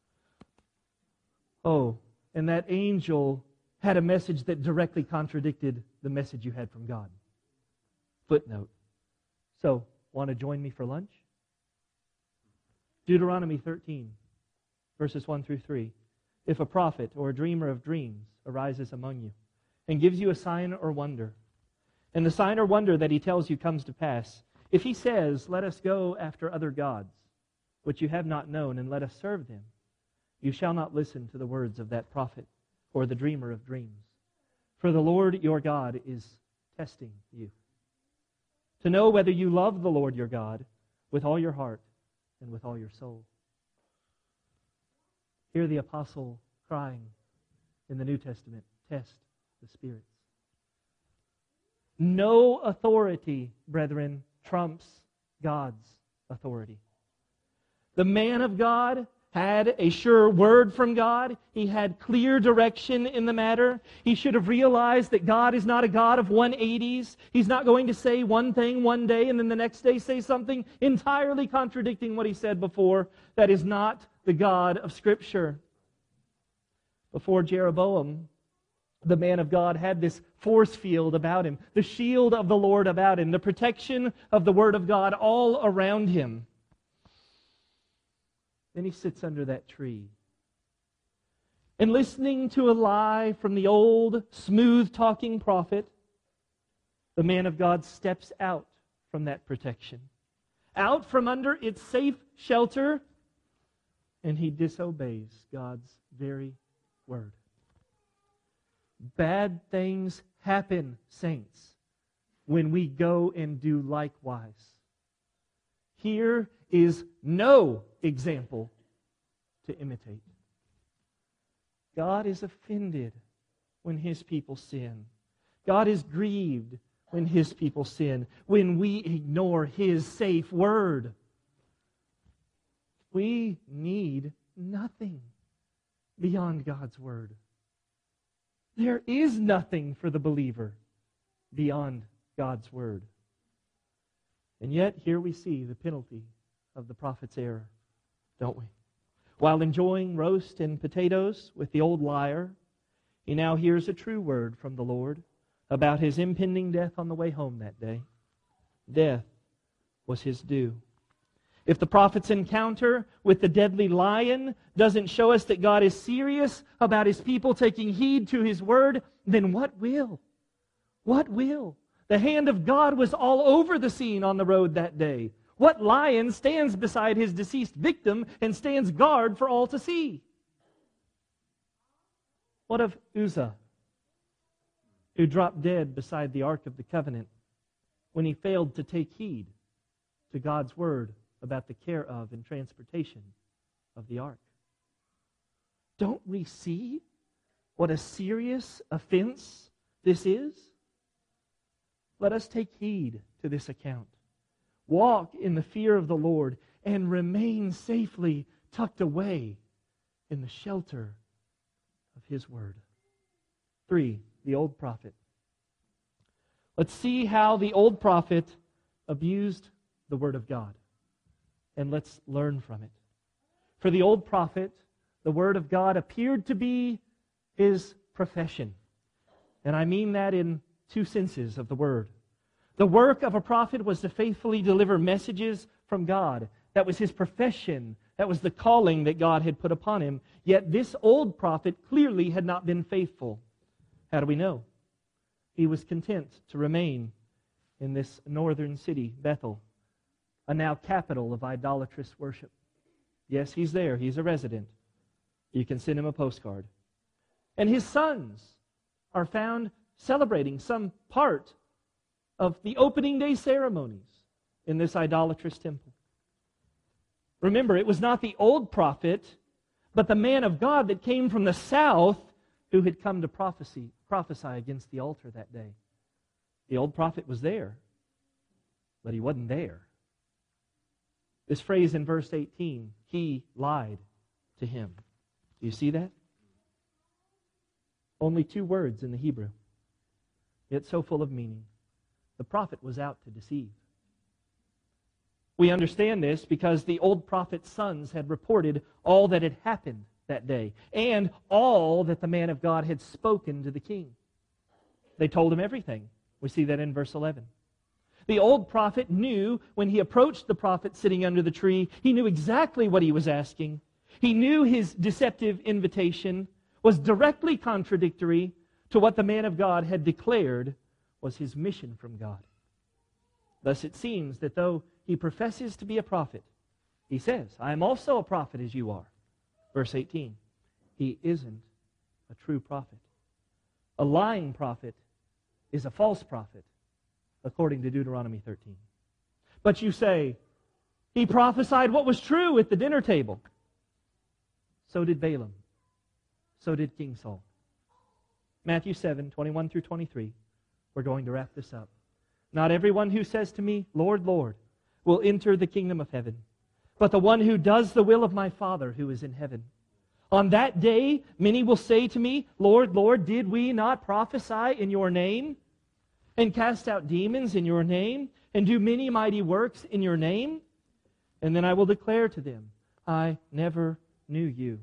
Speaker 1: Oh, and that angel had a message that directly contradicted the message you had from God. Footnote. So, want to join me for lunch? Deuteronomy 13, verses 1 through 3. If a prophet or a dreamer of dreams arises among you and gives you a sign or wonder, and the sign or wonder that he tells you comes to pass, if he says, "Let us go after other gods, which you have not known, and let us serve them," you shall not listen to the words of that prophet or the dreamer of dreams. For the Lord your God is testing you, to know whether you love the Lord your God with all your heart and with all your soul. Hear the apostle crying in the New Testament, test the spirits. No authority, brethren, trumps God's authority. The man of God had a sure word from God. He had clear direction in the matter. He should have realized that God is not a God of 180s. He's not going to say one thing one day and then the next day say something entirely contradicting what he said before. That is not the God of Scripture. Before Jeroboam, the man of God had this force field about him, the shield of the Lord about him, the protection of the Word of God all around him. Then he sits under that tree. And listening to a lie from the old, smooth-talking prophet, the man of God steps out from that protection, out from under its safe shelter, and he disobeys God's very word. Bad things happen, saints, when we go and do likewise. Here is no example to imitate. God is offended when His people sin. God is grieved when His people sin, when we ignore His safe word. We need nothing beyond God's word. There is nothing for the believer beyond God's word. And yet, here we see the penalty of the prophet's error, don't we? While enjoying roast and potatoes with the old liar, he now hears a true word from the Lord about his impending death on the way home that day. Death was his due. If the prophet's encounter with the deadly lion doesn't show us that God is serious about His people taking heed to His word, then what will? What will? The hand of God was all over the scene on the road that day. What lion stands beside his deceased victim and stands guard for all to see? What of Uzzah, who dropped dead beside the Ark of the Covenant when he failed to take heed to God's word about the care of and transportation of the ark? Don't we see what a serious offense this is? Let us take heed to this account. Walk in the fear of the Lord and remain safely tucked away in the shelter His Word. 3, the old prophet. Let's see how the old prophet abused the Word of God. And let's learn from it. For the old prophet, the Word of God appeared to be his profession. And I mean that in two senses of the word. The work of a prophet was to faithfully deliver messages from God. That was his profession. That was the calling that God had put upon him. Yet this old prophet clearly had not been faithful. How do we know? He was content to remain in this northern city, Bethel, a now capital of idolatrous worship. Yes, he's there. He's a resident. You can send him a postcard. And his sons are found celebrating some part of the opening day ceremonies in this idolatrous temple. Remember, it was not the old prophet, but the man of God that came from the south who had come to prophesy against the altar that day. The old prophet was there, but he wasn't there. This phrase in verse 18, he lied to him. Do you see that? Only 2 words in the Hebrew, yet so full of meaning. The prophet was out to deceive. We understand this because the old prophet's sons had reported all that had happened that day and all that the man of God had spoken to the king. They told him everything. We see that in verse 11. The old prophet knew when he approached the prophet sitting under the tree, he knew exactly what he was asking. He knew his deceptive invitation was directly contradictory to what the man of God had declared was his mission from God. Thus it seems that though he professes to be a prophet, he says, I am also a prophet as you are. Verse 18, he isn't a true prophet. A lying prophet is a false prophet, according to Deuteronomy 13. But you say, he prophesied what was true at the dinner table. So did Balaam. So did King Saul. Matthew 7, 21 through 23. We're going to wrap this up. Not everyone who says to me, Lord, Lord, will enter the kingdom of heaven, but the one who does the will of my Father who is in heaven. On that day, many will say to me, Lord, Lord, did we not prophesy in your name, and cast out demons in your name, and do many mighty works in your name? And then I will declare to them, I never knew you.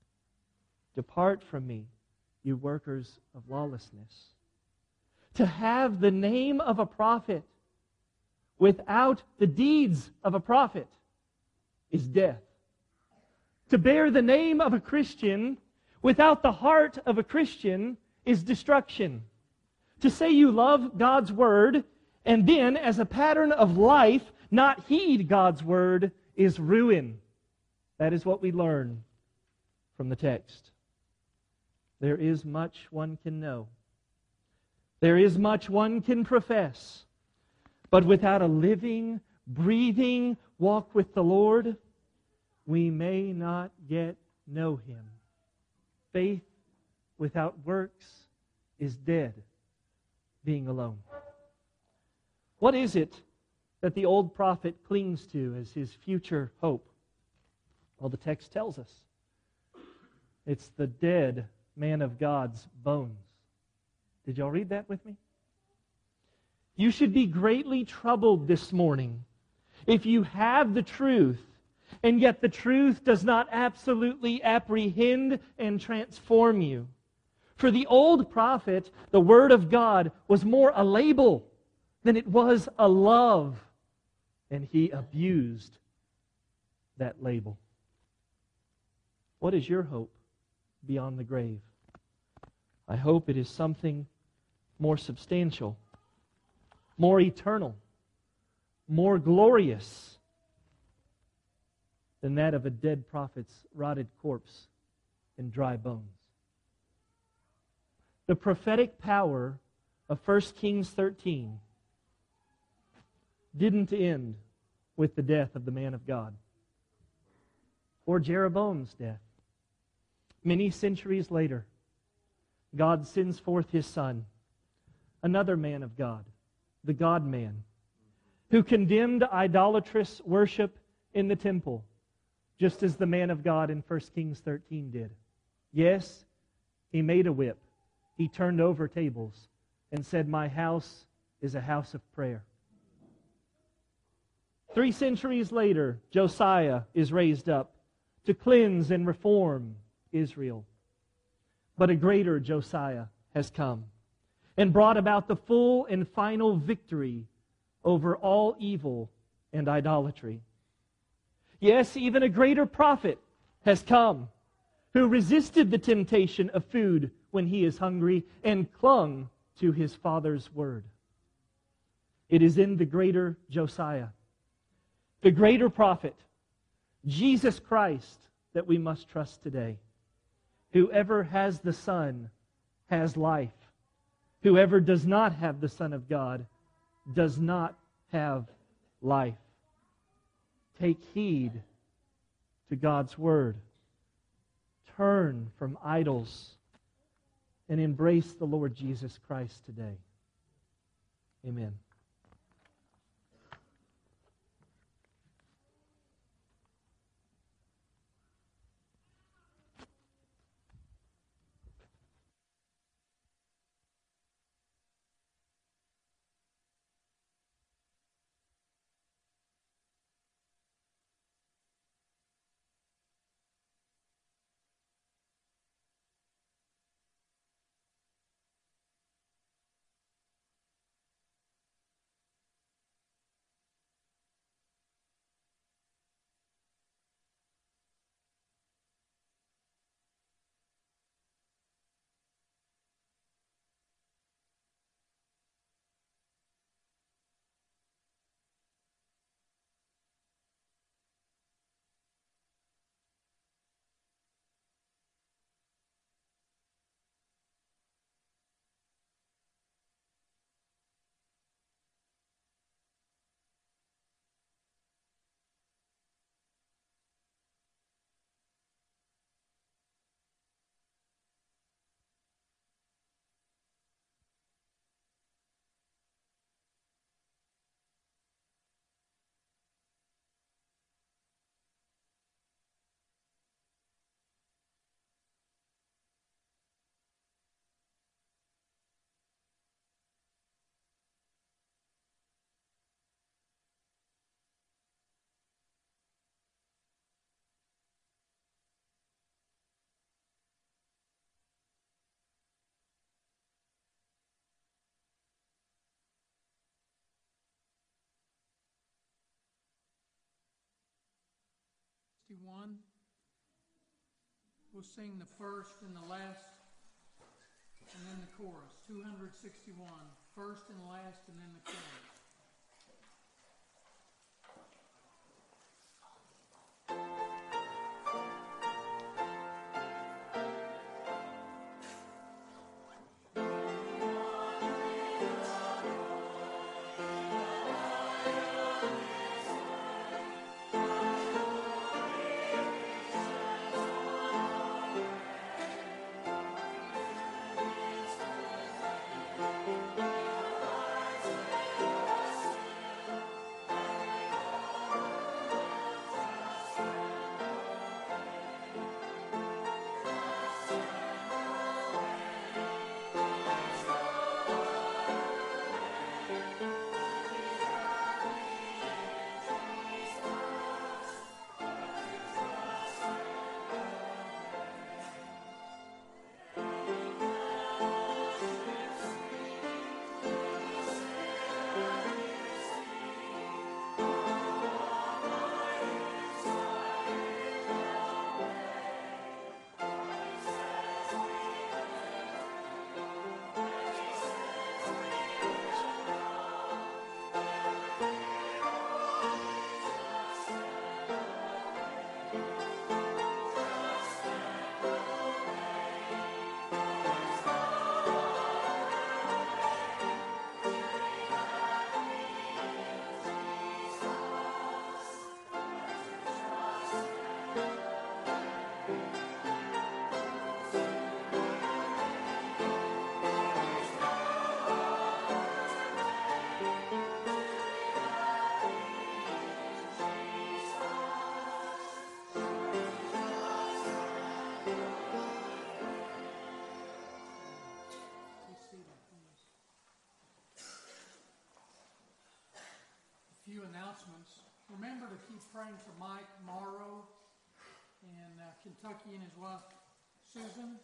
Speaker 1: Depart from me, you workers of lawlessness. To have the name of a prophet without the deeds of a prophet is death. To bear the name of a Christian without the heart of a Christian is destruction. To say you love God's Word and then, as a pattern of life, not heed God's Word is ruin. That is what we learn from the text. There is much one can know. There is much one can profess. But without a living, breathing walk with the Lord, we may not yet know Him. Faith without works is dead, being alone. What is it that the old prophet clings to as his future hope? Well, the text tells us. It's the dead man of God's bones. Did y'all read that with me? You should be greatly troubled this morning if you have the truth, and yet the truth does not absolutely apprehend and transform you. For the old prophet, the Word of God was more a label than it was a love, and he abused that label. What is your hope beyond the grave? I hope it is something more substantial, more eternal, more glorious than that of a dead prophet's rotted corpse and dry bones. The prophetic power of 1 Kings 13 didn't end with the death of the man of God or Jeroboam's death. Many centuries later, God sends forth His Son, another man of God, the God-man, who condemned idolatrous worship in the temple, just as the man of God in 1 Kings 13 did. Yes, He made a whip. He turned over tables and said, "My house is a house of prayer." 3 centuries later, Josiah is raised up to cleanse and reform Israel. But a greater Josiah has come and brought about the full and final victory over all evil and idolatry. Yes, even a greater prophet has come who resisted the temptation of food when he is hungry and clung to his Father's word. It is in the greater Josiah, the greater prophet, Jesus Christ, that we must trust today. Whoever has the Son has life. Whoever does not have the Son of God does not have life. Take heed to God's word. Turn from idols and embrace the Lord Jesus Christ today. Amen.
Speaker 2: One. We'll sing the first and the last, and then the chorus. 261. First and last, and then the chorus. few announcements. Remember to keep praying for Mike Morrow in Kentucky and his wife Susan.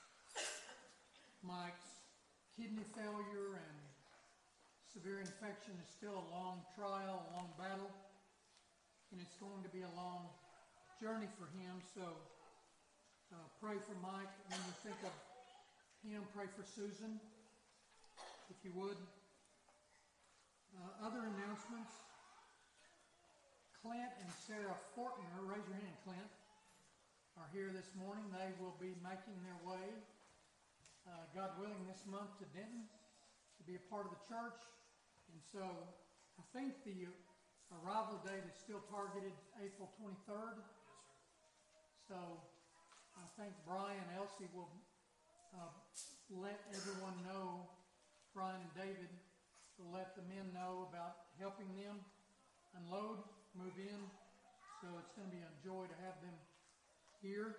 Speaker 2: Mike's kidney failure and severe infection is still a long trial, a long battle, and it's going to be a long journey for him. So pray for Mike. When you think of him, pray for Susan, if you would. Other announcements. Clint and Sarah Fortner, raise your hand, Clint, are here this morning. They will be making their way, God willing, this month to Denton to be a part of the church. And so I think the arrival date is still targeted April 23rd. So I think Brian and Elsie will let everyone know, Brian and David will let the men know about helping them unload, move in. So it's going to be a joy to have them here.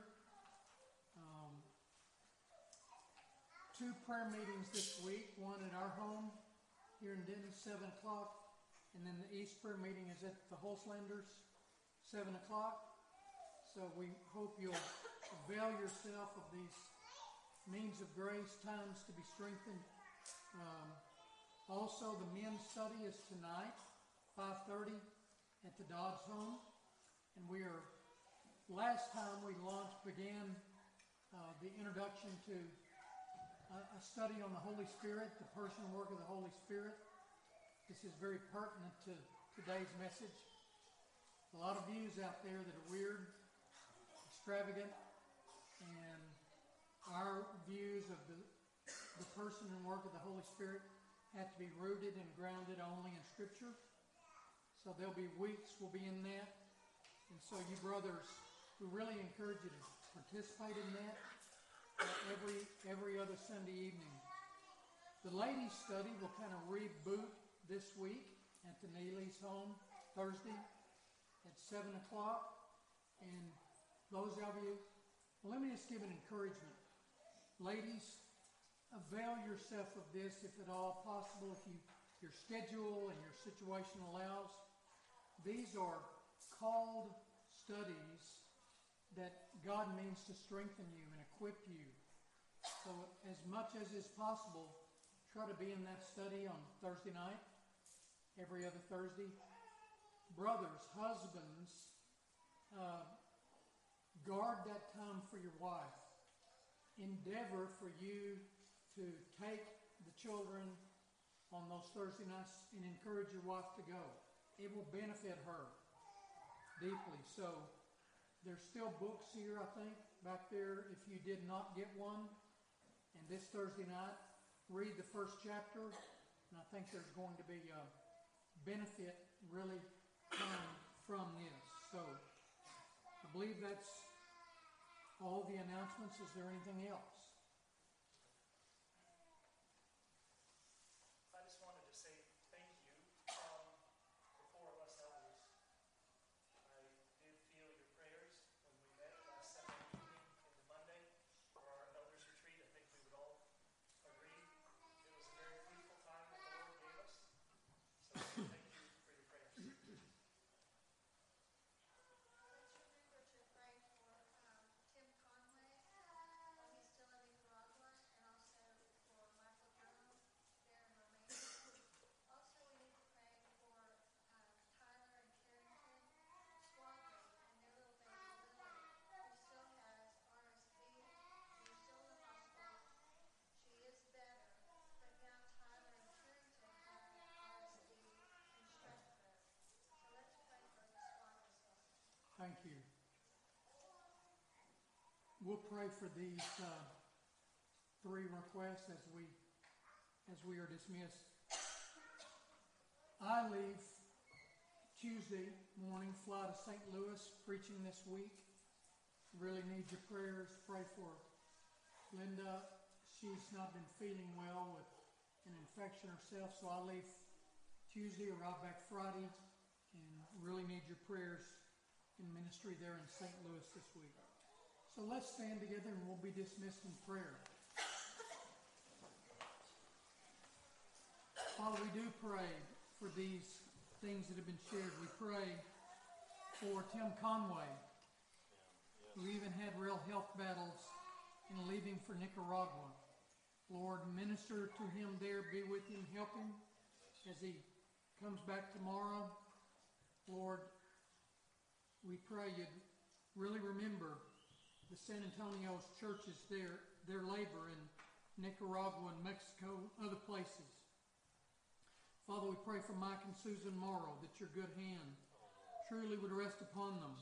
Speaker 2: 2 prayer meetings this week, one at our home here in Denton, 7 o'clock, and then the East prayer meeting is at the Holzlanders, 7 o'clock. So we hope you'll avail yourself of these means of grace, times to be strengthened. Also, the men's study is tonight, 5:30 at the Dodds home. And last time we began the introduction to a study on the Holy Spirit, the personal work of the Holy Spirit. This is very pertinent to today's message. A lot of views out there that are weird, extravagant, and our views of the person and work of the Holy Spirit have to be rooted and grounded only in Scripture. So there'll be weeks we'll be in that. And so you brothers, we really encourage you to participate in that every other Sunday evening. The ladies' study will kind of reboot this week at the Neely's home Thursday at 7 o'clock. And those of you, let me just give an encouragement. Ladies, avail yourself of this if at all possible, if your schedule and your situation allows. These are called studies that God means to strengthen you and equip you. So as much as is possible, try to be in that study on Thursday night, every other Thursday. Brothers, husbands, guard that time for your wife. Endeavor for you to take the children on those Thursday nights and encourage your wife to go. It will benefit her deeply. So there's still books here, I think, back there if you did not get one. And this Thursday night, read the first chapter, and I think there's going to be a benefit really come from this. So I believe that's all the announcements. Is there anything else?
Speaker 3: I just wanted to say thank you the 4 of us elders. I did feel your prayers when we met last Sunday evening and the Monday for our elders retreat. I think we would all agree it was a very fruitful time that the Lord gave us. So thank you for your prayers.
Speaker 4: Let's remember to pray for Tim Conway, he's still in Nicaragua, and also for Michael Jones there in Romania. Also, we need to pray for Tyler and Carrington Swadley and their little baby Lily, who still has RSV. She's still in the hospital. She is better, but now Tyler and Carrington have RSV and strep throat. So let's pray for the Swadleys also.
Speaker 2: Thank you. We'll pray for these 3 requests as we are dismissed. I leave Tuesday morning, fly to St. Louis, preaching this week. Really need your prayers. Pray for Linda. She's not been feeling well with an infection herself, so I leave Tuesday, arrive back Friday, and really need your prayers in ministry there in St. Louis this week. So let's stand together and we'll be dismissed in prayer. Father, we do pray for these things that have been shared. We pray for Tim Conway, who even had real health battles in leaving for Nicaragua. Lord, minister to him there, be with him, help him as he comes back tomorrow. Lord, we pray you'd really remember the San Antonio's churches there, their labor in Nicaragua and Mexico, other places. Father, we pray for Mike and Susan Morrow that your good hand truly would rest upon them.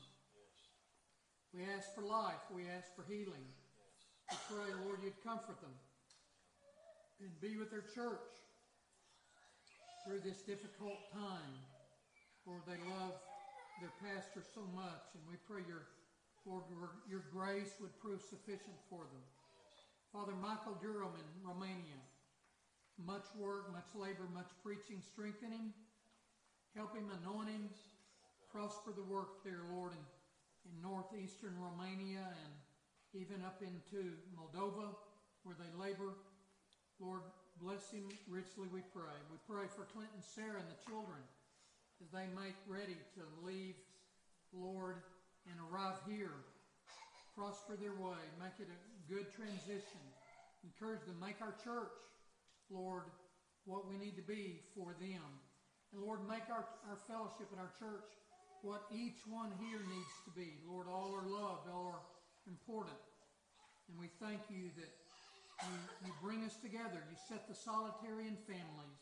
Speaker 2: We ask for life. We ask for healing. We pray, Lord, you'd comfort them and be with their church through this difficult time. Lord, they love their pastor so much, and we pray Lord, your grace would prove sufficient for them. Father, Michael Durham in Romania, much work, much labor, much preaching. Strengthen him, help him, anoint him, prosper the work there, Lord, in northeastern Romania and even up into Moldova where they labor. Lord, bless him richly, we pray. We pray for Clint and Sarah and the children as they make ready to leave, Lord, and arrive here. Prosper their way. Make it a good transition. Encourage them. Make our church, Lord, what we need to be for them. And Lord, make our fellowship and our church what each one here needs to be. Lord, all are loved, all are important. And we thank you that you bring us together. You set the solitary in families.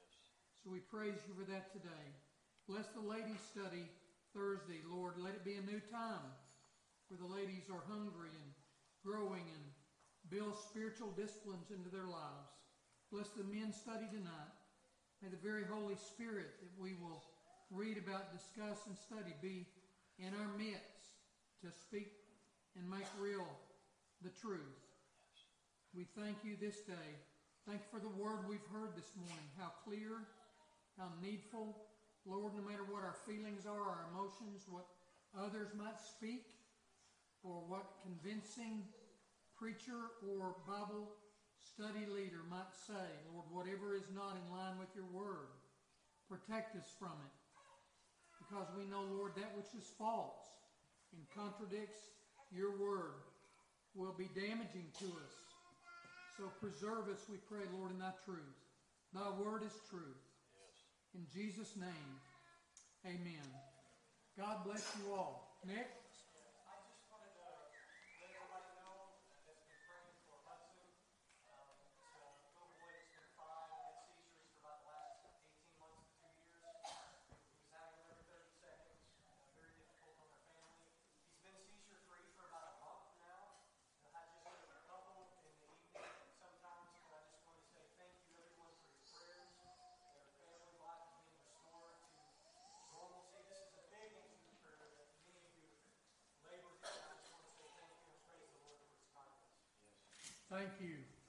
Speaker 2: So we praise you for that today. Bless the ladies' study Thursday, Lord. Let it be a new time where the ladies are hungry and growing and build spiritual disciplines into their lives. Bless the men's study tonight. May the very Holy Spirit that we will read about, discuss, and study be in our midst to speak and make real the truth. We thank you this day. Thank you for the word we've heard this morning. How clear, how needful. Lord, no matter what our feelings are, our emotions, what others might speak, or what convincing preacher or Bible study leader might say, Lord, whatever is not in line with your word, protect us from it. Because we know, Lord, that which is false and contradicts your word will be damaging to us. So preserve us, we pray, Lord, in thy truth. Thy word is truth. In Jesus' name, amen. God bless you all. Nick?
Speaker 3: I just wanted to let everybody know that's been praying for Hudson. It's a little boy that's been 5 and had seizures for about the last 18 months to 2 years. He was having them every 30 seconds. Very difficult on their family. He's been seizure-free for about a month now. I just get a couple in the evening sometimes, but I just want to say thank you everyone for your prayers. Their family life is being restored to normalcy. This is a big answer prayer that many of you have labored in. I just want to say thank you and praise the Lord for his kindness.
Speaker 2: Thank you.